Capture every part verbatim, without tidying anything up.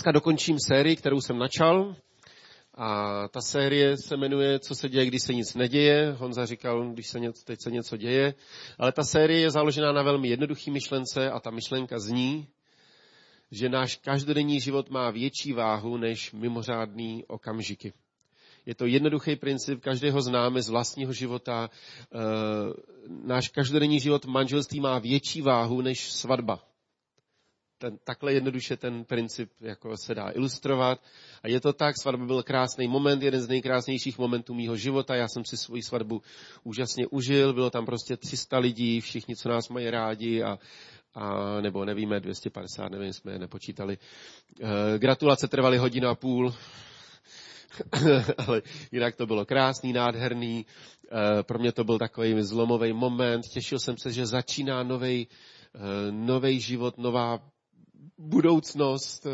dneska dokončím sérii, kterou jsem načal. A ta série se jmenuje Co se děje, když se nic neděje. Honza říkal, když se něco, teď se něco děje. Ale ta série je založená na velmi jednoduchý myšlence a ta myšlenka zní, že náš každodenní život má větší váhu než mimořádný okamžiky. Je to jednoduchý princip, každého známe z vlastního života. E, náš každodenní život v manželství má větší váhu než svatba. Ten, takhle jednoduše ten princip jako se dá ilustrovat. A je to tak, svatba byl krásný moment, jeden z nejkrásnějších momentů mýho života. Já jsem si svoji svatbu úžasně užil, bylo tam prostě tři sta lidí, všichni, co nás mají rádi, a, a nebo nevíme, dvě stě padesát, nevím, jsme je nepočítali. E, gratulace trvaly hodinu a půl, ale jinak to bylo krásný, nádherný. E, pro mě to byl takový zlomový moment. Těšil jsem se, že začíná novej, e, novej život, nová budoucnost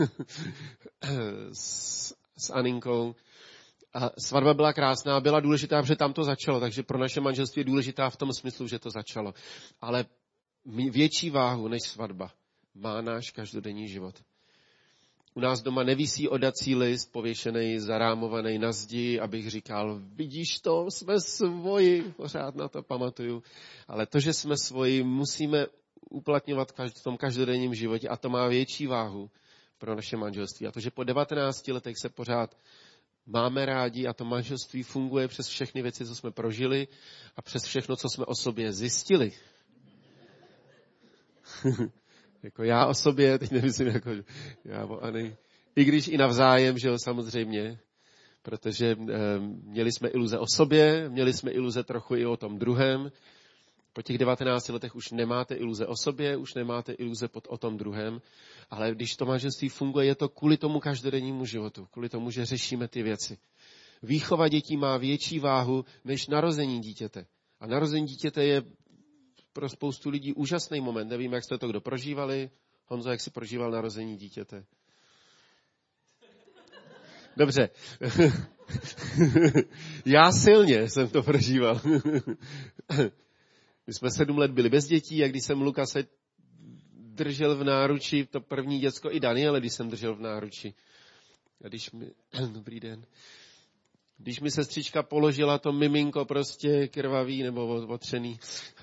s, s Aninkou. A svatba byla krásná, byla důležitá, protože tam to začalo, takže pro naše manželství je důležitá v tom smyslu, že to začalo. Ale větší váhu než svatba má náš každodenní život. U nás doma nevisí odací list, pověšený, zarámovaný na zdi, abych říkal, vidíš to, jsme svoji, pořád na to pamatuju. Ale to, že jsme svoji, musíme uplatňovat v tom každodenním životě a to má větší váhu pro naše manželství. A to, že po devatenácti letech se pořád máme rádi a to manželství funguje přes všechny věci, co jsme prožili a přes všechno, co jsme o sobě zjistili. Jako já o sobě, teď nemyslím jako já o Ani, i když i navzájem, že jo, samozřejmě, protože e, měli jsme iluze o sobě, měli jsme iluze trochu i o tom druhém. Po těch devatenácti letech už nemáte iluze o sobě, už nemáte iluze pod, o tom druhém, ale když to manželství funguje, je to kvůli tomu každodennímu životu, kvůli tomu, že řešíme ty věci. Výchova dětí má větší váhu než narození dítěte. A narození dítěte je pro spoustu lidí úžasný moment. Nevím, jak jste to kdo prožívali. Honzo, jak jsi prožíval narození dítěte? Dobře. Já silně jsem to prožíval. My jsme sedm let byli bez dětí a když jsem Lukase držel v náruči, to první děcko, i Daniele, když jsem držel v náruči. A když mi, dobrý den, když mi sestřička položila to miminko prostě krvavý nebo otřený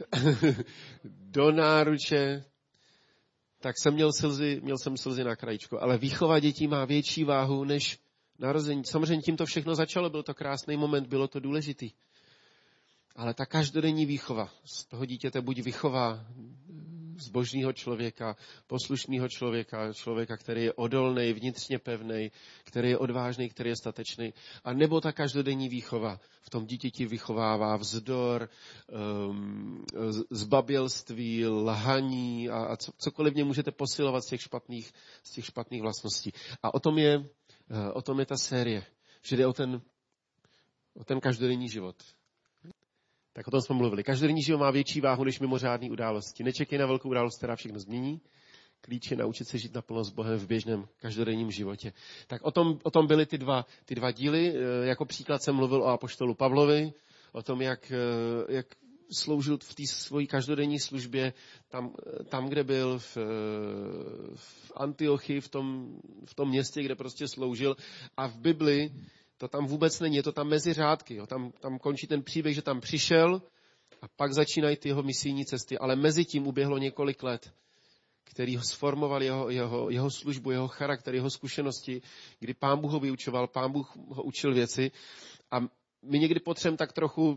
do náruče, tak jsem měl slzy, měl jsem slzy na krajičku. Ale výchova dětí má větší váhu než narození. Samozřejmě tím to všechno začalo, byl to krásný moment, bylo to důležitý. Ale ta každodenní výchova z toho dítěte buď vychová zbožného člověka, poslušného člověka, člověka, který je odolný, vnitřně pevný, který je odvážný, který je statečný, a nebo ta každodenní výchova v tom dítěti vychovává vzdor, um, zbabělství, lhaní a, a cokoliv mě můžete posilovat z těch špatných, z těch špatných vlastností. A o tom je, o tom je ta série, že jde o ten, o ten každodenní život. Tak o tom jsme mluvili. Každodenní život má větší váhu než mimořádné události. Nečekej na velkou událost, která všechno změní. Klíč je naučit se žít naplno s Bohem v běžném každodenním životě. Tak o tom, o tom byly ty dva, ty dva díly. Jako příklad jsem mluvil o apoštolu Pavlovi, o tom, jak, jak sloužil v té svojí každodenní službě tam, tam kde byl v, v Antiochii, v tom, v tom městě, kde prostě sloužil. A v Bibli to tam vůbec není, je to tam mezi řádky. Jo. Tam, tam končí ten příběh, že tam přišel a pak začínají ty jeho misijní cesty. Ale mezi tím uběhlo několik let, který ho sformoval jeho, jeho, jeho službu, jeho charakter, jeho zkušenosti, kdy Pán Bůh ho vyučoval, Pán Bůh ho učil věci. A my někdy potřebujeme tak trochu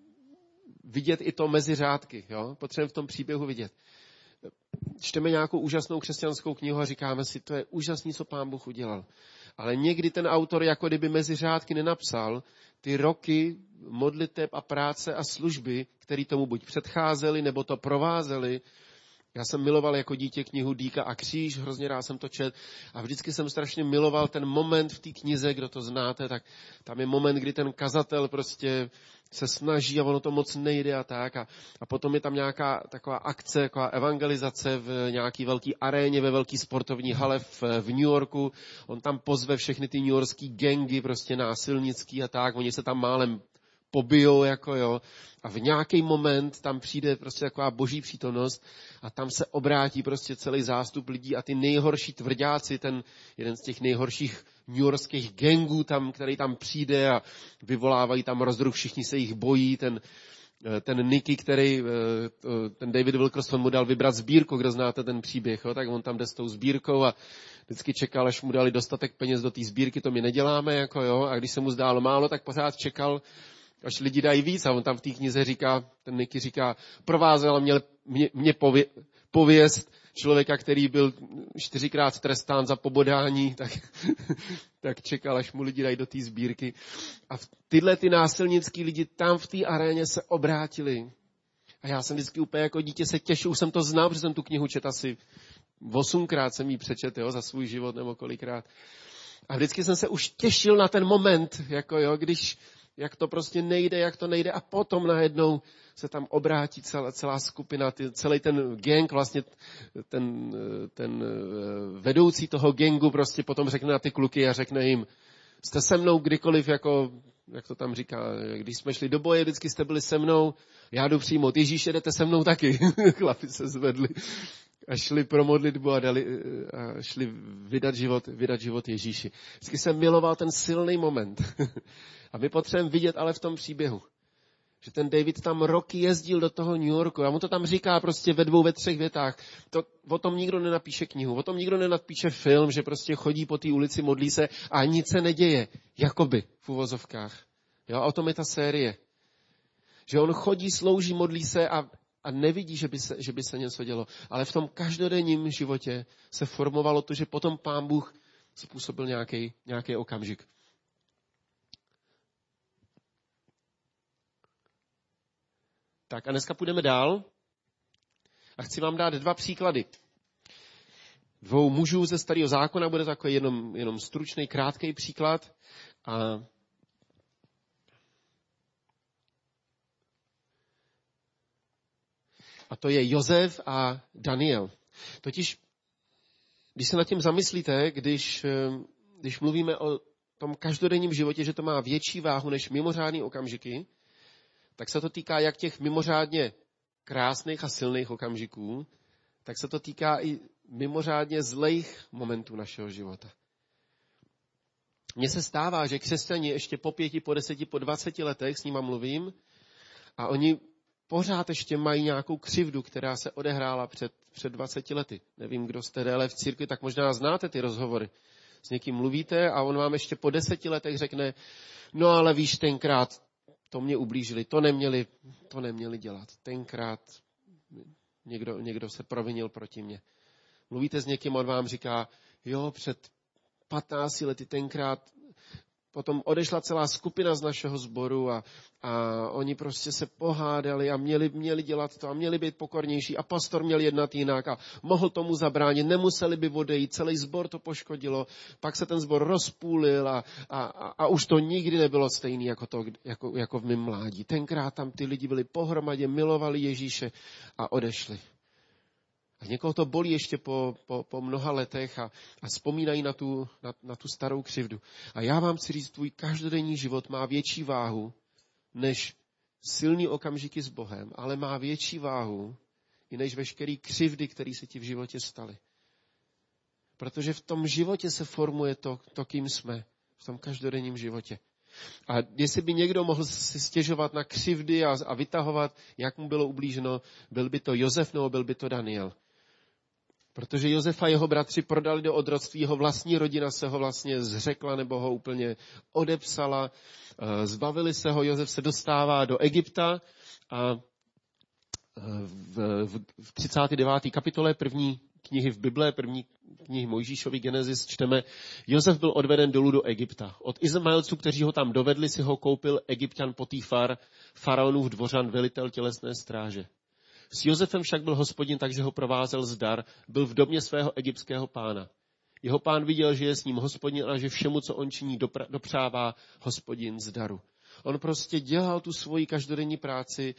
vidět i to mezi řádky. Jo. Potřebujeme v tom příběhu vidět. Čteme nějakou úžasnou křesťanskou knihu a říkáme si, to je úžasný, co Pán Bůh udělal. Ale někdy ten autor jako kdyby mezi řádky nenapsal ty roky modliteb a práce a služby, které tomu buď předcházely, nebo to provázely. Já jsem miloval jako dítě knihu Dýka a kříž, hrozně rád jsem to četl a vždycky jsem strašně miloval ten moment v té knize, kdo to znáte, tak tam je moment, kdy ten kazatel prostě se snaží a ono to moc nejde a tak. A, a potom je tam nějaká taková akce, taková evangelizace v nějaký velký aréně, ve velký sportovní hale v, v New Yorku. On tam pozve všechny ty newyorský gangy, prostě násilnický a tak. Oni se tam málem pobijou, jako jo. A v nějaký moment tam přijde prostě taková boží přítomnost a tam se obrátí prostě celý zástup lidí a ty nejhorší tvrďáci, ten jeden z těch nejhorších newyorských gangů tam, který tam přijde a vyvolávají tam rozruch, všichni se jich bojí, ten ten Nicky, který, ten David Wilkerson mu dal vybrat sbírku, kdo znáte ten příběh, jo, tak on tam jde s tou sbírkou a vždycky čekal, až mu dali dostatek peněz do té sbírky, to my neděláme, jako jo, a když se mu zdálo málo, tak pořád čekal, až lidi dají víc a on tam v té knize říká, ten Nicky říká, provázel mě, mě, mě pově, pověst člověka, který byl čtyřikrát trestán za pobodání, tak, tak čekal, až mu lidi dají do té sbírky. A tyhle ty násilnický lidi tam v té aréně se obrátili. A já jsem vždycky úplně jako dítě se těšil, už jsem to znal, protože jsem tu knihu četl asi osmkrát jsem ji přečetl, jo, za svůj život nebo kolikrát. A vždycky jsem se už těšil na ten moment, jako jo, když, jak to prostě nejde, jak to nejde a potom najednou se tam obrátí celá, celá skupina, ty, celý ten gang, vlastně ten, ten vedoucí toho gangu prostě potom řekne na ty kluky a řekne jim, jste se mnou kdykoliv, jako, jak to tam říká, když jsme šli do boje, vždycky jste byli se mnou, já jdu přijmout Ježíše, jdete se mnou taky. Chlapi se zvedli a šli pro modlitbu a, dali, a šli vydat život, vydat život Ježíši. Vždycky jsem miloval ten silný moment. A my potřebujeme vidět ale v tom příběhu, že ten David tam roky jezdil do toho New Yorku. A mu to tam říká prostě ve dvou, ve třech větách. To, o tom nikdo nenapíše knihu, o tom nikdo nenapíše film, že prostě chodí po té ulici, modlí se a nic se neděje. Jakoby v uvozovkách. Jo, a o tom je ta série. Že on chodí, slouží, modlí se a, a nevidí, že by, se, že by se něco dělo. Ale v tom každodenním životě se formovalo to, že potom Pán Bůh způsobil nějaký, nějaký okamžik. Tak a dneska půjdeme dál a chci vám dát dva příklady. Dvou mužů ze Starého zákona, bude takový jenom, jenom stručný, krátký příklad. A, a to je Josef a Daniel. Totiž, když se nad tím zamyslíte, když, když mluvíme o tom každodenním životě, že to má větší váhu než mimořádné okamžiky, tak se to týká jak těch mimořádně krásných a silných okamžiků, tak se to týká i mimořádně zlejch momentů našeho života. Mně se stává, že křesťani ještě po pěti, po deseti, po dvaceti letech s nima mluvím a oni pořád ještě mají nějakou křivdu, která se odehrála před, před dvaceti lety. Nevím, kdo jste déle v církvi, tak možná znáte ty rozhovory. S někým mluvíte a on vám ještě po deseti letech řekne, no ale víš, tenkrát to mě ublížili, to neměli, to neměli dělat. Tenkrát někdo, někdo se provinil proti mně. Mluvíte s někým, on vám říká, jo, před patnácti lety tenkrát, potom odešla celá skupina z našeho sboru a, a oni prostě se pohádali a měli, měli dělat to a měli být pokornější a pastor měl jednat jinak a mohl tomu zabránit, nemuseli by odejít, celý sbor to poškodilo, pak se ten sbor rozpůlil a, a, a, a už to nikdy nebylo stejný jako, to, jako, jako v mém mládí. Tenkrát tam ty lidi byli pohromadě, milovali Ježíše a odešli. A někoho to bolí ještě po, po, po mnoha letech a, a vzpomínají na tu, na, na tu starou křivdu. A já vám chci říct, tvůj každodenní život má větší váhu než silný okamžiky s Bohem, ale má větší váhu i než veškerý křivdy, které se ti v životě staly. Protože v tom životě se formuje to, to, kým jsme. V tom každodenním životě. A jestli by někdo mohl si stěžovat na křivdy a, a vytahovat, jak mu bylo ublíženo, byl by to Josef nebo byl by to Daniel. Protože Josef a jeho bratři prodali do otroctví, jeho vlastní rodina se ho vlastně zřekla nebo ho úplně odepsala, zbavili se ho, Josef se dostává do Egypta a v, v, v třicáté deváté kapitole první knihy v Bible, první knihy Mojžíšovi Genesis čteme, Josef byl odveden dolů do Egypta. Od Izmaelců, kteří ho tam dovedli, si ho koupil Egypťan Potifar, faraonův dvořan, velitel tělesné stráže. S Josefem však byl Hospodin, takže ho provázel zdar, byl v domě svého egyptského pána. Jeho pán viděl, že je s ním Hospodin a že všemu, co on činí, dopra- dopřává Hospodin zdaru. On prostě dělal tu svoji každodenní práci,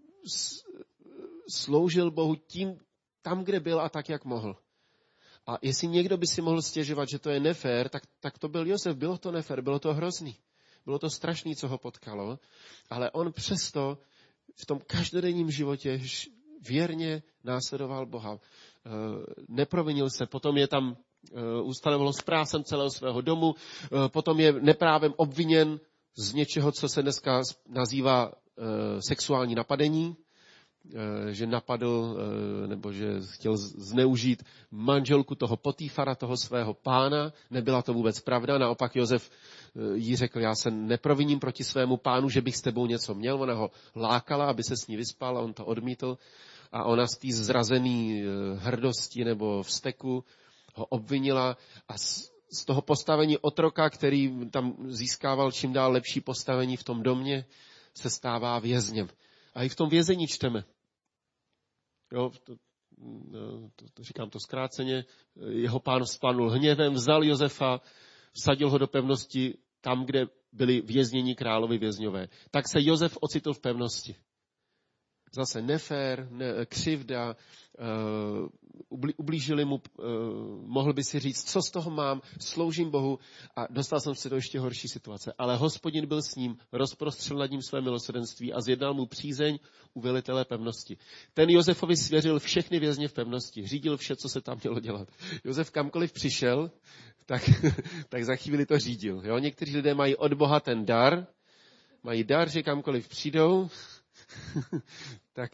sloužil Bohu tím, tam, kde byl a tak, jak mohl. A jestli někdo by si mohl stěžovat, že to je nefér, tak, tak to byl Josef. Bylo to nefér, bylo to hrozný. bylo to strašné, co ho potkalo, ale on přesto v tom každodenním životě věrně následoval Boha. Neprovinil se, potom je tam ustanovilo správcem celého svého domu, potom je neprávem obviněn z něčeho, co se dneska nazývá sexuální napadení, že napadl nebo že chtěl zneužít manželku toho Potýfara, toho svého pána. Nebyla to vůbec pravda, naopak Josef jí řekl, já se neproviním proti svému pánu, že bych s tebou něco měl. Ona ho lákala, aby se s ní vyspal a on to odmítl. A ona z té zrazené hrdosti nebo vzteku ho obvinila a z toho postavení otroka, který tam získával čím dál lepší postavení v tom domě, se stává vězněm. A i v tom vězení čteme. Jo, to, to, to říkám to zkráceně. Jeho pán vzplanul hněvem, vzal Josefa, vsadil ho do pevnosti tam, kde byli vězněni královi vězňové. Tak se Josef ocitl v pevnosti. Zase nefér, ne, křivda, uh, ublížili mu, uh, mohl by si říct, co z toho mám, sloužím Bohu a dostal jsem se do ještě horší situace. Ale Hospodin byl s ním, rozprostřel nad ním své milosrdenství a zjednal mu přízeň u velitele pevnosti. Ten Josefovi svěřil všechny vězně v pevnosti, řídil vše, co se tam mělo dělat. Josef kamkoliv přišel, tak, tak za chvíli to řídil. Jo? Někteří lidé mají od Boha ten dar, mají dar, že kamkoliv přijdou, tak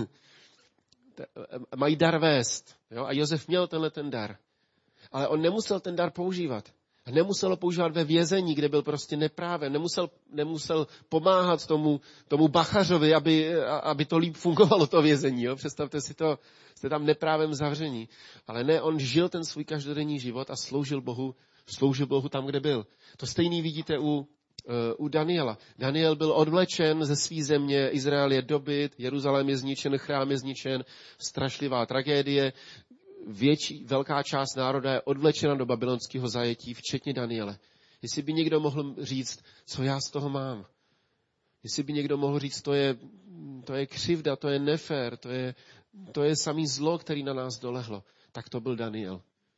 mají dar vést. Jo? A Josef měl tenhle ten dar. Ale on nemusel ten dar používat. A nemusel ho používat ve vězení, kde byl prostě neprávem. Nemusel, nemusel pomáhat tomu, tomu bachařovi, aby, aby to líp fungovalo, to vězení. Jo? Představte si to, jste tam neprávem zavření. Ale ne, on žil ten svůj každodenní život a sloužil Bohu, sloužil Bohu tam, kde byl. To stejný vidíte u u Daniela. Daniel byl odvlečen ze své země, Izrael je dobyt, Jeruzalém je zničen, chrám je zničen, strašlivá tragédie. Větší, velká část národa je odvlečena do babylonského zajetí, včetně Daniele. Jestli by někdo mohl říct, co já z toho mám. Jestli by někdo mohl říct, to je, to je křivda, to je nefér, to je, to je samý zlo, který na nás dolehlo. Tak to byl Daniel.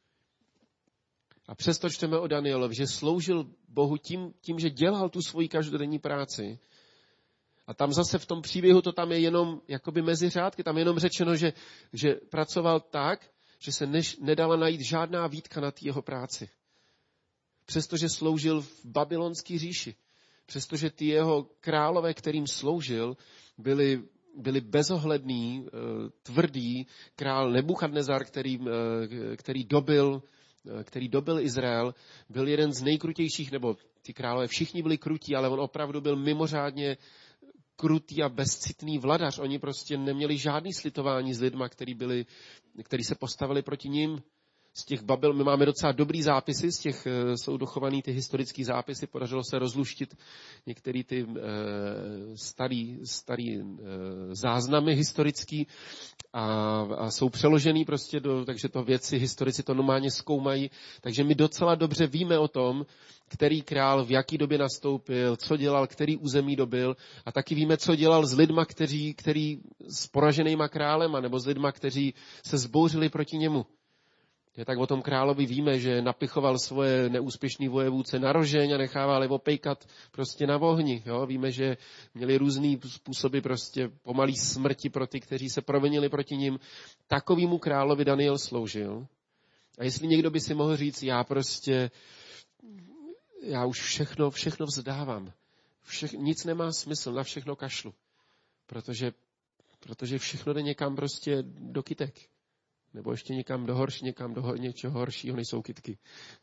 A přesto čteme o Danielovi, že sloužil Bohu tím, tím, že dělal tu svoji každodenní práci. A tam zase v tom příběhu to tam je jenom jakoby mezi řádky, tam je jenom řečeno, že, že pracoval tak, že se než, nedala najít žádná výtka na té jeho práci. Přestože sloužil v babylonské říši. Přestože ty jeho králové, kterým sloužil, byli, byli bezohledný, tvrdý. Král Nebuchadnezar, který, který dobil který dobil Izrael, byl jeden z nejkrutějších, nebo ty králové všichni byli krutí, ale on opravdu byl mimořádně krutý a bezcitný vladař. Oni prostě neměli žádný slitování s lidma, který, byli, který se postavili proti ním. Z těch Babel, my máme docela dobrý zápisy, z těch jsou dochovaný ty historické zápisy, podařilo se rozluštit některé ty e, starý, starý e, záznamy historický a, a jsou přeložený prostě, do, takže to věci, historici to normálně zkoumají, takže my docela dobře víme o tom, který král v jaký době nastoupil, co dělal, který území dobil a taky víme, co dělal s lidma, kteří, kteří s poraženýma králema nebo s lidma, kteří se zbouřili proti němu. Je tak o tom královi víme, že napichoval svoje neúspěšný vojevůdce na rožeň a nechával je opejkat prostě na ohni. Jo? Víme, že měli různý způsoby prostě pomalý smrti pro ty, kteří se provinili proti ním. Takovýmu královi Daniel sloužil. A jestli někdo by si mohl říct, já prostě, já už všechno, všechno vzdávám. Všech, nic nemá smysl, na všechno kašlu. Protože, protože všechno jde někam prostě do kytek. Nebo ještě někam do horší, někam do hor, něčeho horšího, nejsou kytky.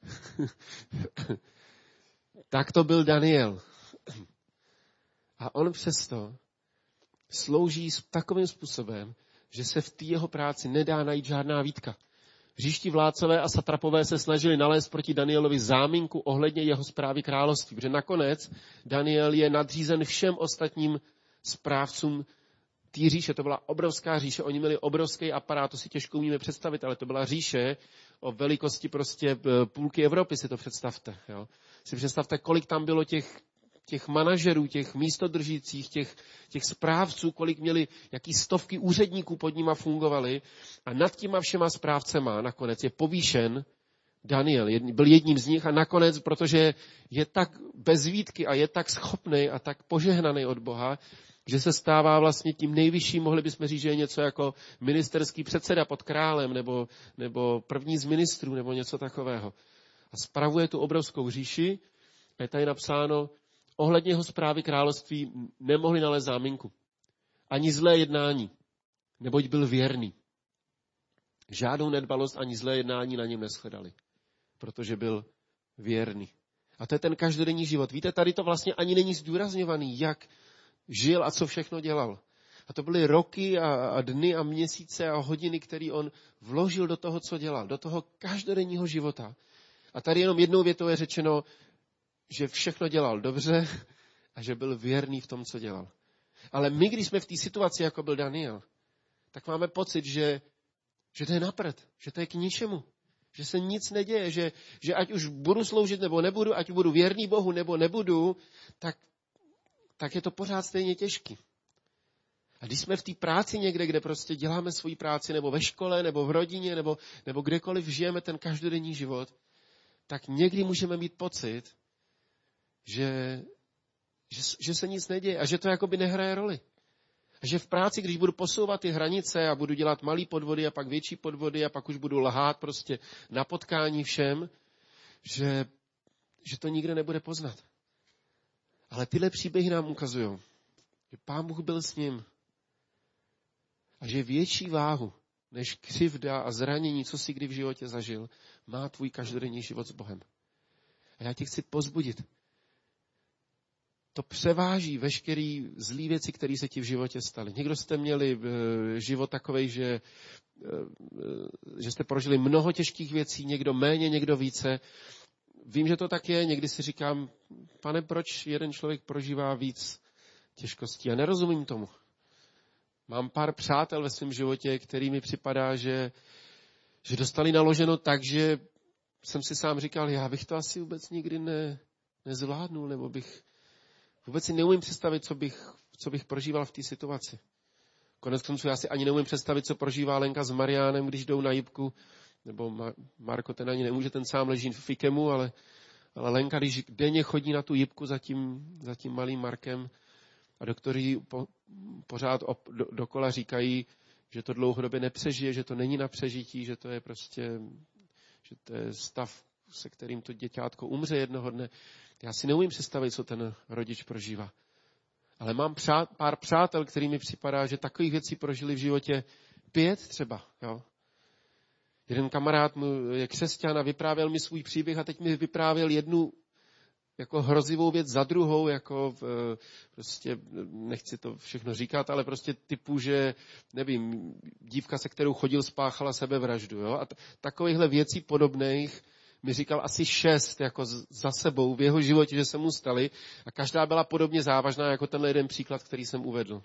Tak to byl Daniel. A on přesto slouží takovým způsobem, že se v té jeho práci nedá najít žádná výtka. Říští vládcové a satrapové se snažili nalézt proti Danielovi záminku ohledně jeho správy království, protože nakonec Daniel je nadřízen všem ostatním správcům té říše. To byla obrovská říše, oni měli obrovský aparát, to si těžko umíme představit, ale to byla říše o velikosti prostě půlky Evropy, si to představte. Jo. Si představte, kolik tam bylo těch, těch manažerů, těch místodržících, těch, těch správců, kolik měli, jaký stovky úředníků pod nima fungovali a nad těma všema správcema nakonec je povýšen Daniel byl jedním z nich a nakonec, protože je tak bez výtky a je tak schopný a tak požehnaný od Boha, že se stává vlastně tím nejvyšším, mohli bychom říct, že je něco jako ministerský předseda pod králem nebo, nebo první z ministrů nebo něco takového. A spravuje tu obrovskou říši a je tady napsáno, ohledně jeho správy království nemohli nalézt záminku. Ani zlé jednání, neboť byl věrný. Žádnou nedbalost ani zlé jednání na něm neshledali, protože byl věrný. A to je ten každodenní život. Víte, tady to vlastně ani není zdůrazňovaný, jak žil a co všechno dělal. A to byly roky a, a dny a měsíce a hodiny, které on vložil do toho, co dělal, do toho každodenního života. A tady jenom jednou větou je řečeno, že všechno dělal dobře a že byl věrný v tom, co dělal. Ale my, když jsme v té situaci, jako byl Daniel, tak máme pocit, že, že to je napřed, že to je k ničemu, že se nic neděje, že, že ať už budu sloužit nebo nebudu, ať budu věrný Bohu nebo nebudu, tak, tak je to pořád stejně těžký. A když jsme v té práci někde, kde prostě děláme svoji práci, nebo ve škole, nebo v rodině, nebo, nebo kdekoliv žijeme ten každodenní život, tak někdy můžeme mít pocit, že, že, že se nic neděje a že to jakoby nehraje roli. A že v práci, když budu posouvat ty hranice a budu dělat malý podvody a pak větší podvody a pak už budu lhát prostě na potkání všem, že, že to nikde nebude poznat. Ale tyhle příběhy nám ukazují, že Pán Bůh byl s ním a že větší váhu než křivda a zranění, co jsi kdy v životě zažil, má tvůj každodenní život s Bohem. A já tě chci povzbudit. To převáží veškerý zlý věci, které se ti v životě staly. Někdo jste měli život takovej, že, že jste prožili mnoho těžkých věcí, někdo méně, někdo více. Vím, že to tak je, někdy si říkám, Pane, proč jeden člověk prožívá víc těžkostí? A nerozumím tomu. Mám pár přátel ve svém životě, který mi připadá, že, že dostali naloženo tak, že jsem si sám říkal, já bych to asi vůbec nikdy ne, nezvládnul, nebo bych vůbec si neumím představit, co bych, co bych prožíval v té situaci. Konec konců já si ani neumím představit, co prožívá Lenka s Mariánem, když jdou na jipku, nebo Ma- Marko ten ani nemůže, ten sám leží v Fikemu, ale, ale Lenka, když denně chodí na tu jipku za tím, za tím malým Markem a doktoři po, pořád op, do, dokola říkají, že to dlouhodobě nepřežije, že to není na přežití, že to je prostě, že to je stav, se kterým to děťátko umře jednoho dne. Já si neumím představit, co ten rodič prožívá. Ale mám přát, pár přátel, kterým mi připadá, že takových věcí prožili v životě pět třeba. Jo. Jeden kamarád mu je křesťan a vyprávěl mi svůj příběh a teď mi vyprávěl jednu jako hrozivou věc za druhou, jako v, prostě, nechci to všechno říkat, ale prostě typu, že, nevím, dívka, se kterou chodil, spáchala sebevraždu. Jo. A t- takovýchhle věcí podobných mi říkal asi šest jako za sebou v jeho životě, že se mu staly a každá byla podobně závažná jako tenhle jeden příklad, který jsem uvedl.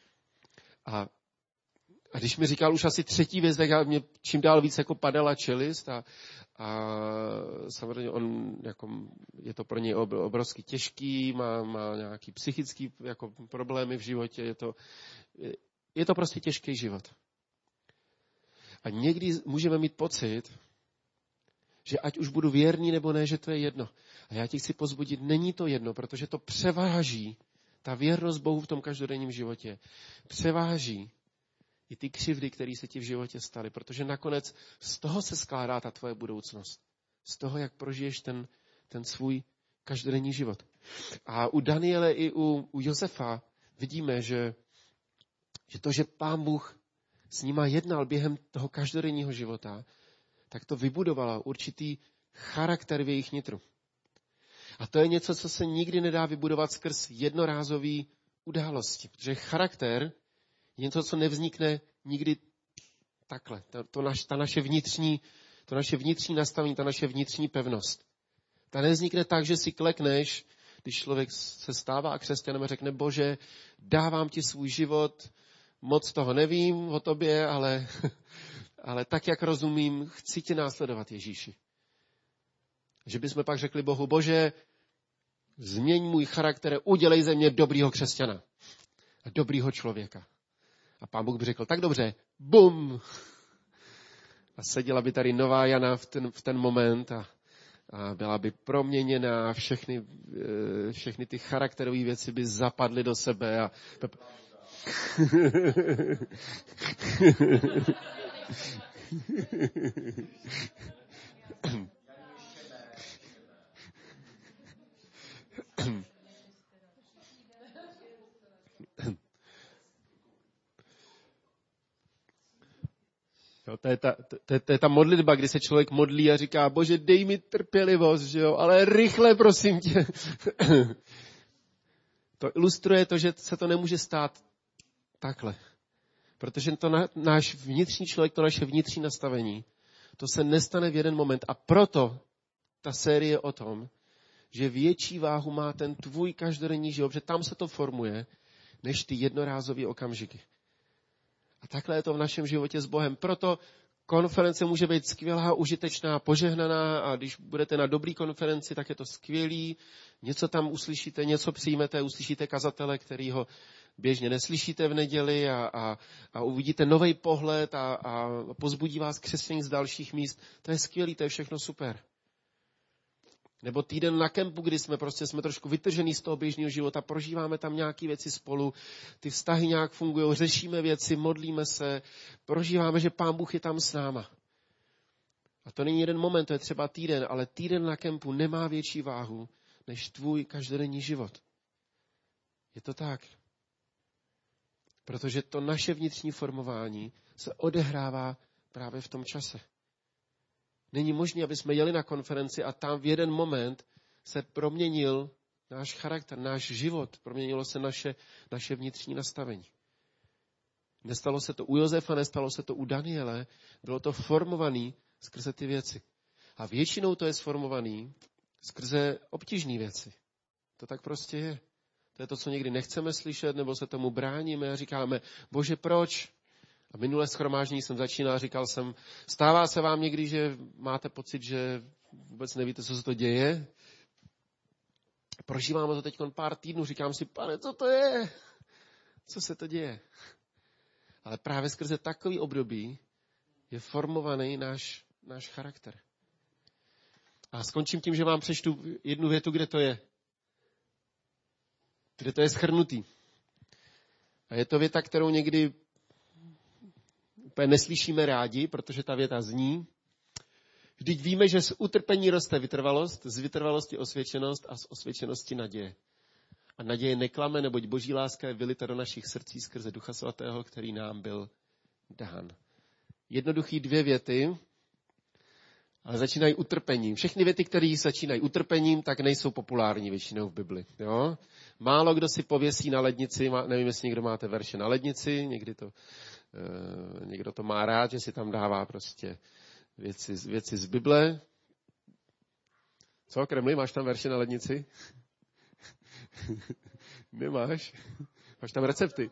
A, a když mi říkal už asi třetí věc, tak mě čím dál víc jako padala čelist a, a samozřejmě on jako, je to pro něj obrovsky těžký, má, má nějaký psychický jako problémy v životě, je to, je, je to prostě těžký život. A někdy můžeme mít pocit, že ať už budu věrný nebo ne, že to je jedno. A já ti chci pozbudit, není to jedno, protože to převáží, ta věrnost Bohu v tom každodenním životě, převáží i ty křivdy, které se ti v životě staly, protože nakonec z toho se skládá ta tvoje budoucnost. Z toho, jak prožiješ ten, ten svůj každodenní život. A u Daniele i u, u Josefa vidíme, že, že to, že Pán Bůh s nima jednal během toho každodenního života, tak to vybudovala určitý charakter v jejich nitru. A to je něco, co se nikdy nedá vybudovat skrz jednorázové události. Protože charakter je něco, co nevznikne nikdy takhle. To, to naš, ta naše vnitřní, to naše vnitřní nastavení, ta naše vnitřní pevnost. Ta nevznikne tak, že si klekneš, když člověk se stává křesťanem a řekne, Bože, dávám ti svůj život, moc toho nevím o tobě, ale... ale tak, jak rozumím, chci tě následovat, Ježíši. Že bychom pak řekli Bohu, Bože, změň můj charakter, udělej ze mě dobrýho křesťana a dobrýho člověka. A Pán Bůh by řekl, tak dobře, bum. A seděla by tady nová Jana v ten, v ten moment a, a byla by proměněná, všechny, všechny ty charakterové věci by zapadly do sebe. A... Jo, to, je ta, to, je, to je ta modlitba, kdy se člověk modlí a říká, Bože, dej mi trpělivost, že jo, ale rychle, prosím tě. To ilustruje to, že se to nemůže stát takhle. Protože to na, náš vnitřní člověk, to naše vnitřní nastavení, to se nestane v jeden moment. A proto ta série o tom, že větší váhu má ten tvůj každodenní život, že tam se to formuje, než ty jednorázové okamžiky. A takhle je to v našem životě s Bohem. Proto konference může být skvělá, užitečná, požehnaná a když budete na dobrý konferenci, tak je to skvělý. Něco tam uslyšíte, něco přijmete, uslyšíte kazatele, kterýho běžně neslyšíte v neděli a, a, a uvidíte nový pohled a, a pozbudí vás křesťaní z dalších míst. To je skvělý, to je všechno super. Nebo týden na kempu, kdy jsme prostě jsme trošku vytržený z toho běžného života, prožíváme tam nějaké věci spolu, ty vztahy nějak fungují, řešíme věci, modlíme se, prožíváme, že Pán Bůh je tam s náma. A to není jeden moment, to je třeba týden, ale týden na kempu nemá větší váhu než tvůj každodenní život. Je to tak. Protože to naše vnitřní formování se odehrává právě v tom čase. Není možné, aby jsme jeli na konferenci a tam v jeden moment se proměnil náš charakter, náš život, proměnilo se naše, naše vnitřní nastavení. Nestalo se to u Josefa, nestalo se to u Daniele, bylo to formované skrze ty věci. A většinou to je sformované skrze obtížné věci. To tak prostě je. To je to, co někdy nechceme slyšet, nebo se tomu bráníme a říkáme, Bože, proč? A minulé shromáždění jsem začínal a říkal jsem, stává se vám někdy, že máte pocit, že vůbec nevíte, co se to děje? Prožíváme to teď pár týdnů, říkám si, Pane, co to je? Co se to děje? Ale právě skrze takový období je formovaný náš, náš charakter. A skončím tím, že vám přečtu jednu větu, kde to je. Kde to je shrnutý. A je to věta, kterou někdy úplně neslyšíme rádi, protože ta věta zní, vždyť víme, že z utrpení roste vytrvalost, z vytrvalosti osvědčenost a z osvědčenosti naděje. A naděje neklame, neboť boží láska je vylita do našich srdcí skrze Ducha Svatého, který nám byl dán. Jednoduchý dvě věty, ale začínají utrpením. Všechny věty, které začínají utrpením, tak nejsou populární většinou v Bibli. Jo? Málo kdo si pověsí na lednici, nevím, jestli někdo máte verše na lednici, někdy to, uh, někdo to má rád, že si tam dává prostě věci, věci z Bible. Co, Kremli, máš tam verše na lednici? Nemáš? Máš tam recepty?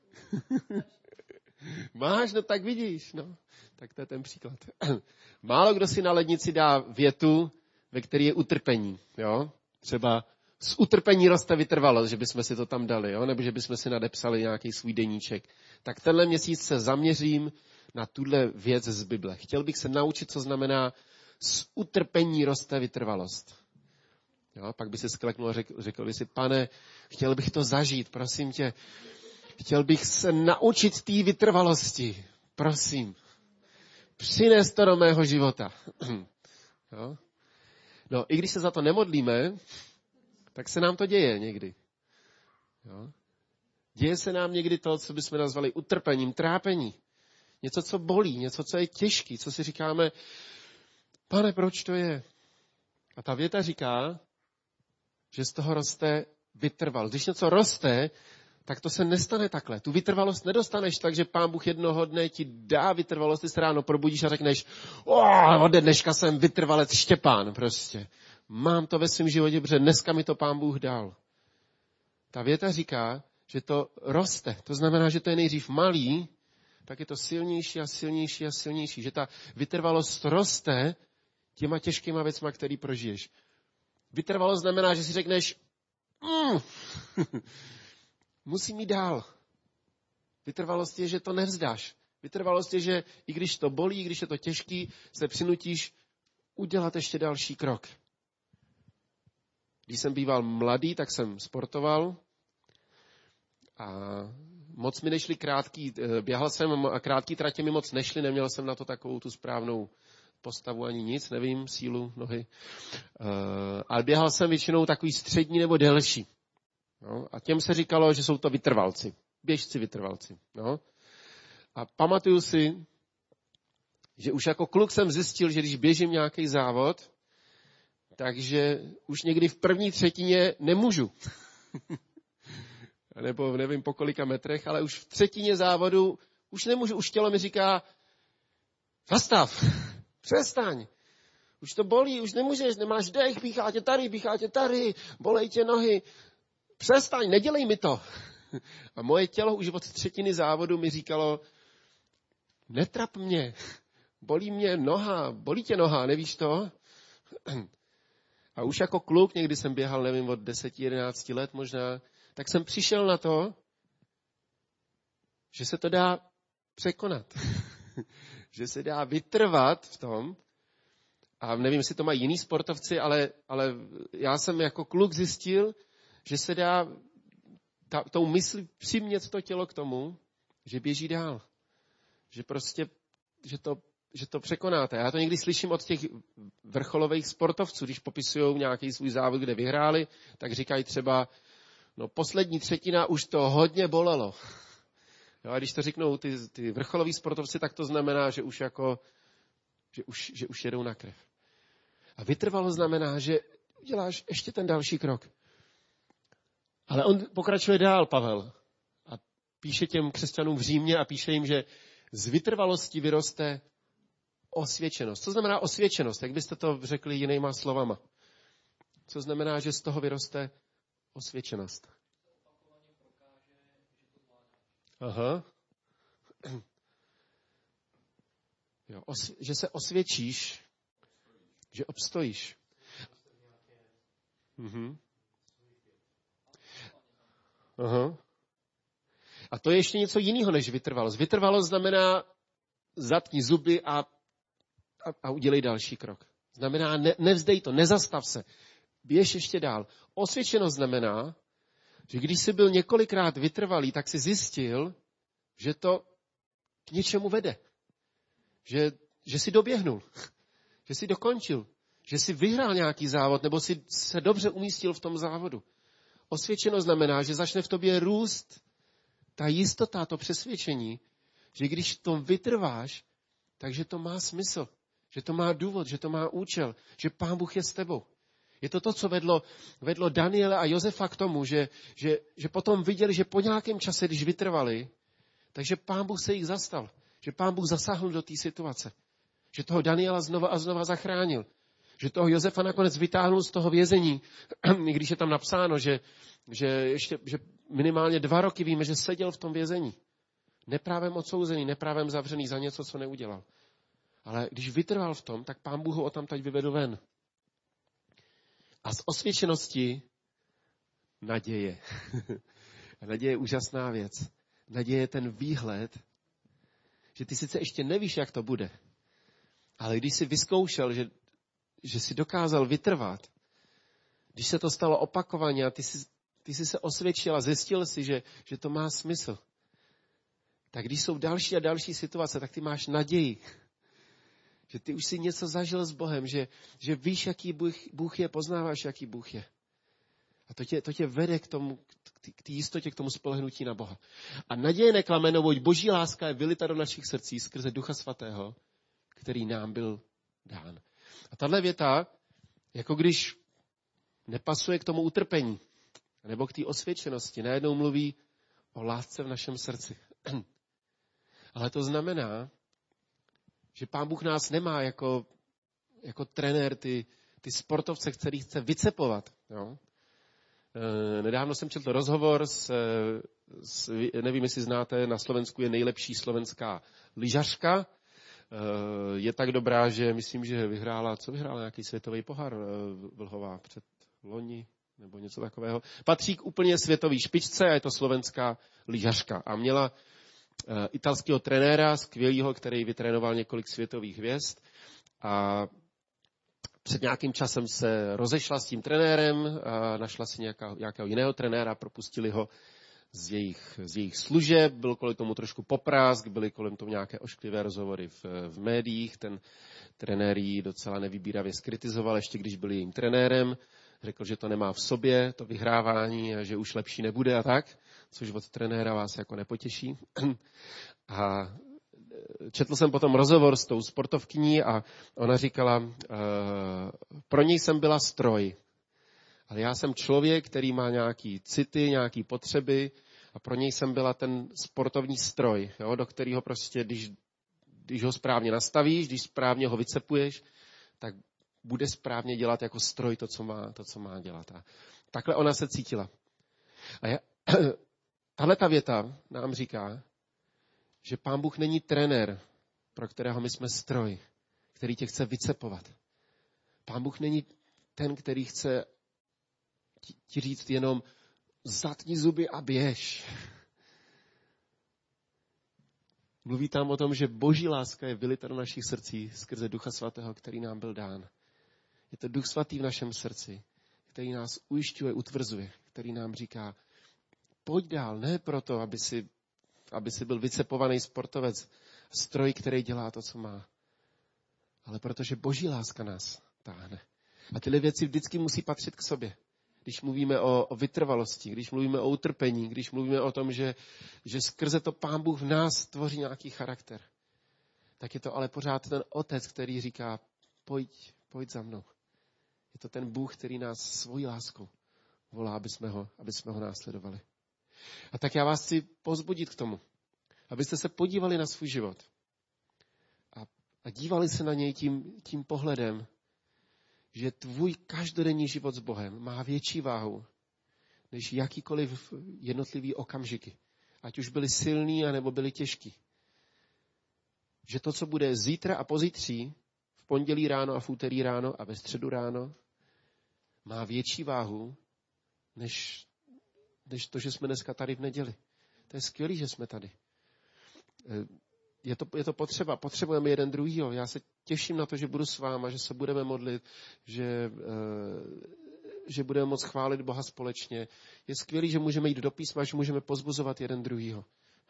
Máš, no tak vidíš, no. Tak to je ten příklad. Málo kdo si na lednici dá větu, ve které je utrpení, jo? Třeba z utrpení roste vytrvalost, že bychom si to tam dali, jo? Nebo že bychom si nadepsali nějaký svůj deníček. Tak tenhle měsíc se zaměřím na tuhle věc z Bible. Chtěl bych se naučit, co znamená z utrpení roste vytrvalost. Jo? Pak by si skleknul a řekl, řekl by si, Pane, chtěl bych to zažít, prosím tě. Chtěl bych se naučit té vytrvalosti. Prosím. Přines to do mého života. Jo? No, i když se za to nemodlíme, tak se nám to děje někdy. Jo? Děje se nám někdy to, co bychom nazvali utrpením, trápení. Něco, co bolí, něco, co je těžký, co si říkáme, Pane, proč to je? A ta věta říká, že z toho roste vytrvalost. Když něco roste, tak to se nestane takhle. Tu vytrvalost nedostaneš tak, že Pán Bůh jednoho dne ti dá vytrvalost, ty se ráno probudíš a řekneš, oh, ode dneška jsem vytrvalec Štěpán prostě. Mám to ve svém životě, protože dneska mi to Pán Bůh dal. Ta věta říká, že to roste. To znamená, že to je nejdřív malý, tak je to silnější a silnější a silnější. Že ta vytrvalost roste těma těžkýma věcma, který prožiješ. Vytrvalost znamená, že si řekneš, mm, musím jít dál. Vytrvalost je, že to nevzdáš. Vytrvalost je, že i když to bolí, i když je to těžký, se přinutíš udělat ještě další krok. Když jsem býval mladý, tak jsem sportoval a moc mi nešli krátký, běhal jsem a krátký tratě mi moc nešly, neměl jsem na to takovou tu správnou postavu ani nic, nevím, sílu, nohy. Ale běhal jsem většinou takový střední nebo delší. No, a těm se říkalo, že jsou to vytrvalci, běžci vytrvalci. No. A pamatuju si, že už jako kluk jsem zjistil, že když běžím nějaký závod, takže už někdy v první třetině nemůžu. Nebo nevím po kolika metrech, ale už v třetině závodu už nemůžu. Už tělo mi říká, zastav, přestaň. Už to bolí, už nemůžeš, nemáš dech, píchá tě tady, píchá tě tady, bolej tě nohy. Přestaň, nedělej mi to. A moje tělo už od třetiny závodu mi říkalo, netrap mě, bolí mě noha, bolí tě noha, nevíš to? A už jako kluk, někdy jsem běhal, nevím, od deseti, jedenácti let možná, tak jsem přišel na to, že se to dá překonat. Že se dá vytrvat v tom, a nevím, jestli to mají jiní sportovci, ale, ale já jsem jako kluk zjistil, že se dá ta, tou myslí přimět to tělo k tomu, že běží dál. Že prostě, že to, že to překonáte. Já to někdy slyším od těch vrcholových sportovců, když popisují nějaký svůj závod, kde vyhráli, tak říkají třeba, no poslední třetina už to hodně bolelo. Jo, a když to řeknou ty, ty vrcholoví sportovci, tak to znamená, že už jako, že už, že už jedou na krev. A vytrvalo znamená, že uděláš ještě ten další krok. Ale on pokračuje dál, Pavel. A píše těm křesťanům v Římě a píše jim, že z vytrvalosti vyroste osvědčenost. Co znamená osvědčenost? Jak byste to řekli jinýma slovama? Co znamená, že z toho vyroste osvědčenost? Aha. Jo, os, že se osvědčíš, že obstojíš. Mhm. Aha. A to je ještě něco jiného než vytrvalost. Vytrvalost znamená zatkni zuby a, a, a udělej další krok. Znamená ne, nevzdej to, nezastav se. Běž ještě dál. Osvědčenost znamená, že když jsi byl několikrát vytrvalý, tak jsi zjistil, že to k něčemu vede. Že, že jsi doběhnul. Že jsi dokončil. Že jsi vyhrál nějaký závod, nebo jsi se dobře umístil v tom závodu. Osvědčenost znamená, že začne v tobě růst ta jistota, to přesvědčení, že když v tom vytrváš, takže to má smysl. Že to má důvod, že to má účel. Že Pán Bůh je s tebou. Je to to, co vedlo, vedlo Daniela a Josefa k tomu, že, že, že potom viděli, že po nějakém čase, když vytrvali, takže Pán Bůh se jich zastal. Že Pán Bůh zasáhl do té situace. Že toho Daniela znova a znova zachránil. Že toho Josefa nakonec vytáhnul z toho vězení, i když je tam napsáno, že, že, ještě, že minimálně dva roky víme, že seděl v tom vězení. Neprávem odsouzený, neprávem zavřený za něco, co neudělal. Ale když vytrval v tom, tak Pán Bůh ho odtamtud vyvedl ven. A z osvědčenosti naděje. Naděje je úžasná věc. Naděje je ten výhled, že ty sice ještě nevíš, jak to bude, ale když jsi vyzkoušel, že, že jsi dokázal vytrvat, když se to stalo opakovaně a ty jsi, ty jsi se osvědčil a zjistil si, že, že to má smysl, tak když jsou další a další situace, tak ty máš naději. Že ty už si něco zažil s Bohem, že, že víš, jaký Bůh, Bůh je, poznáváš, jaký Bůh je. A to tě, to tě vede k tomu, k té jistotě, k tomu spolehnutí na Boha. A naděje neklame, neboť boží láska je vylita do našich srdcí skrze Ducha Svatého, který nám byl dán. A tahle věta, jako když nepasuje k tomu utrpení, nebo k té osvědčenosti, najednou mluví o lásce v našem srdci. Ale to znamená, že Pán Bůh nás nemá jako, jako trenér ty, ty sportovce, který chce vycepovat. Jo? E, nedávno jsem četl rozhovor s, s, nevím, jestli znáte, na Slovensku je nejlepší slovenská lyžařka. E, je tak dobrá, že myslím, že vyhrála, co vyhrála, nějaký světový pohár Vlhová před loni, nebo něco takového. Patří k úplně světové špičce a je to slovenská lyžařka. A měla italského trenéra, skvělého, který vytrénoval několik světových hvězd. A před nějakým časem se rozešla s tím trenérem, a našla si nějaká, nějakého jiného trenéra, propustili ho z jejich, z jejich služeb, byl kolem tomu trošku poprásk, byly kolem tomu nějaké ošklivé rozhovory v, v médiích, ten trenér ji docela nevybíravě skritizoval, ještě když byl jejím trenérem, řekl, že to nemá v sobě, to vyhrávání, a že už lepší nebude a tak, což od trenéra vás jako nepotěší. A četl jsem potom rozhovor s tou sportovkyní a ona říkala, pro něj jsem byla stroj, ale já jsem člověk, který má nějaký city, nějaký potřeby a pro něj jsem byla ten sportovní stroj, jo, do kterého prostě, když, když ho správně nastavíš, když správně ho vycepuješ, tak bude správně dělat jako stroj to, co má, to, co má dělat. A takhle ona se cítila. A já, tahle ta věta nám říká, že Pán Bůh není trenér, pro kterého my jsme stroj, který tě chce vycepovat. Pán Bůh není ten, který chce ti říct jenom zatni zuby a běž. Mluví tam o tom, že Boží láska je vylita do našich srdcí skrze Ducha Svatého, který nám byl dán. Je to Duch Svatý v našem srdci, který nás ujišťuje, utvrzuje, který nám říká, pojď dál, ne proto, aby si, aby si byl vycepovaný sportovec, stroj, který dělá to, co má, ale protože Boží láska nás táhne. A tyhle věci vždycky musí patřit k sobě. Když mluvíme o, o vytrvalosti, když mluvíme o utrpení, když mluvíme o tom, že, že skrze to Pán Bůh v nás tvoří nějaký charakter, tak je to ale pořád ten Otec, který říká, pojď, pojď za mnou. Je to ten Bůh, který nás svojí láskou volá, aby jsme ho, aby jsme ho následovali. A tak já vás chci povzbudit k tomu, abyste se podívali na svůj život a, a dívali se na něj tím, tím pohledem, že tvůj každodenní život s Bohem má větší váhu než jakýkoliv jednotlivý okamžiky. Ať už byly silný, anebo byly těžký. Že to, co bude zítra a pozítří, v pondělí ráno a v úterý ráno a ve středu ráno, má větší váhu než, než to, že jsme dneska tady v neděli. To je skvělý, že jsme tady. Je to, je to potřeba, potřebujeme jeden druhýho. Já se těším na to, že budu s váma, že se budeme modlit, že, že budeme moct chválit Boha společně. Je skvělý, že můžeme jít do písma, že můžeme pozbuzovat jeden druhýho.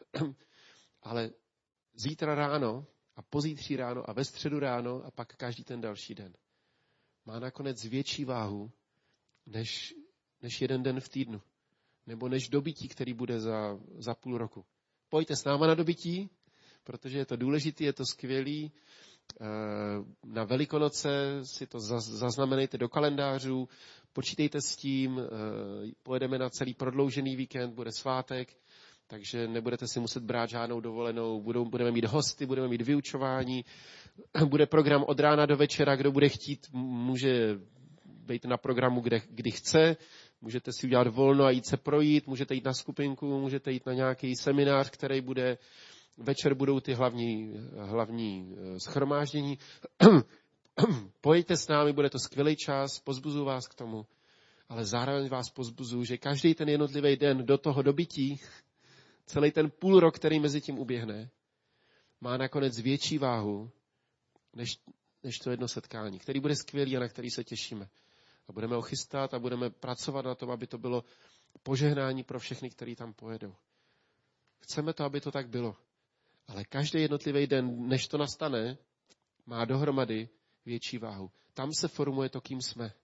Ale zítra ráno a pozítří ráno a ve středu ráno a pak každý ten další den má nakonec větší váhu než, než jeden den v týdnu. Nebo než dobytí, který bude za, za půl roku. Pojďte s náma na dobytí, protože je to důležitý, je to skvělý. Na Velikonoce si to zaznamenejte do kalendářů, počítejte s tím, pojedeme na celý prodloužený víkend, bude svátek, takže nebudete si muset brát žádnou dovolenou, budou, budeme mít hosty, budeme mít vyučování, bude program od rána do večera, kdo bude chtít, může být na programu, kde, kdy chce, můžete si udělat volno a jít se projít, můžete jít na skupinku, můžete jít na nějaký seminář, který bude, večer budou ty hlavní, hlavní shromáždění. Pojďte s námi, bude to skvělý čas, pozbuzuji vás k tomu, ale zároveň vás pozbuzuji, že každý ten jednotlivý den do toho dobytí, celý ten půl rok, který mezi tím uběhne, má nakonec větší váhu, než, než to jedno setkání, který bude skvělý a na který se těšíme. A budeme ho chystat a budeme pracovat na tom, aby to bylo požehnání pro všechny, kteří tam pojedou. Chceme to, aby to tak bylo. Ale každý jednotlivý den, než to nastane, má dohromady větší váhu. Tam se formuje to, kým jsme.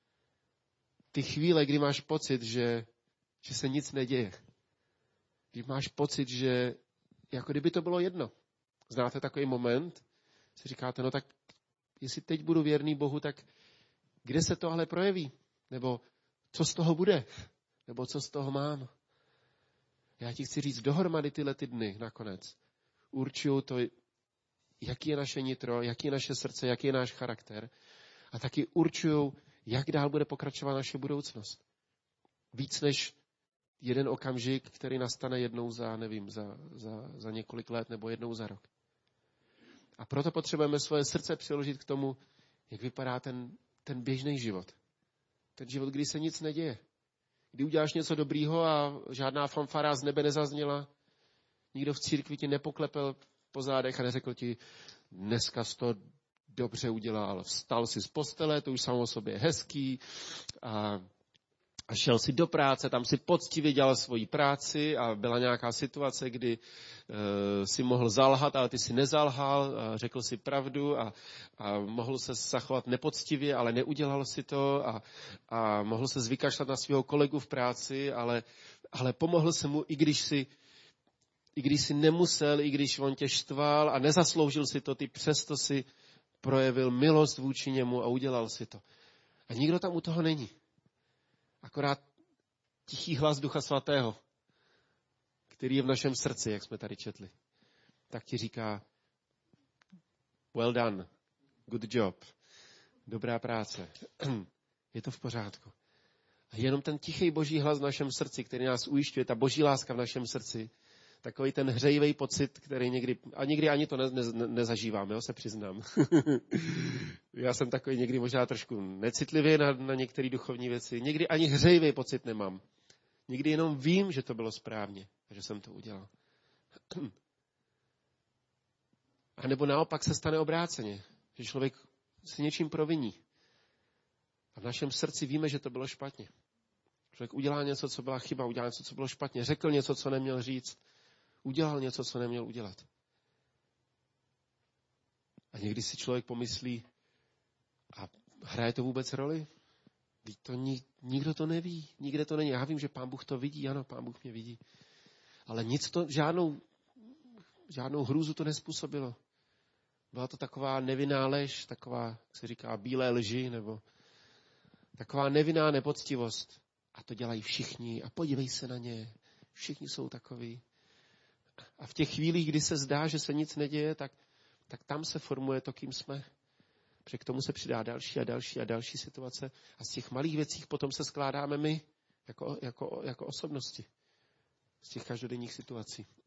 Ty chvíle, kdy máš pocit, že, že se nic neděje. Když máš pocit, že jako kdyby to bylo jedno. Znáte takový moment? Si říkáte, no tak jestli teď budu věrný Bohu, tak kde se to ale projeví? Nebo co z toho bude? Nebo co z toho mám? Já ti chci říct, dohromady tyhle ty dny nakonec určují to, jaký je naše nitro, jaký je naše srdce, jaký je náš charakter a taky určují, jak dál bude pokračovat naše budoucnost. Víc než jeden okamžik, který nastane jednou za, nevím, za, za, za několik let nebo jednou za rok. A proto potřebujeme svoje srdce přiložit k tomu, jak vypadá ten, ten běžný život. Ten život, kdy se nic neděje. Kdy uděláš něco dobrýho a žádná fanfára z nebe nezazněla. Nikdo v církvi ti nepoklepel po zádech a neřekl ti, dneska jsi to dobře udělal. Vstal si z postele, to už samo o sobě je hezký. A, a šel si do práce, tam si poctivě dělal svoji práci a byla nějaká situace, kdy e, si mohl zalhat, ale ty si nezalhal, a řekl si pravdu a, a mohl se zachovat nepoctivě, ale neudělal si to a, a mohl se zvykašlat na svého kolegu v práci, ale, ale pomohl se mu, i když si I když si nemusel, i když on tě štval a nezasloužil si to, ty přesto si projevil milost vůči němu a udělal si to. A nikdo tam u toho není. Akorát tichý hlas Ducha Svatého, který je v našem srdci, jak jsme tady četli, tak ti říká, well done, good job, dobrá práce, je to v pořádku. A jenom ten tichý boží hlas v našem srdci, který nás ujišťuje, ta boží láska v našem srdci, takový ten hřejivý pocit, který někdy, a někdy ani to ne, ne, nezažívám, jo, se přiznám. Já jsem takový někdy možná trošku necitlivý na, na některé duchovní věci. Někdy ani hřejivý pocit nemám. Někdy jenom vím, že to bylo správně a že jsem to udělal. A nebo naopak se stane obráceně, že člověk si něčím proviní. A v našem srdci víme, že to bylo špatně. Člověk udělá něco, co byla chyba, udělá něco, co bylo špatně, řekl něco, co neměl říct. Udělal něco, co neměl udělat. A někdy si člověk pomyslí, a hraje to vůbec roli? Vždyť to ni, nikdo to neví, nikde to není. Já vím, že Pán Bůh to vidí, ano, Pán Bůh mě vidí. Ale nic to, žádnou, žádnou hrůzu to nespůsobilo. Byla to taková nevinná lež, taková, jak se říká, bílé lži, nebo taková nevinná nepoctivost. A to dělají všichni a podívej se na ně. Všichni jsou takoví. A v těch chvílích, kdy se zdá, že se nic neděje, tak, tak tam se formuje to, kým jsme. Protože k tomu se přidá další a další a další situace. A z těch malých věcí potom se skládáme my jako, jako, jako osobnosti. Z těch každodenních situací.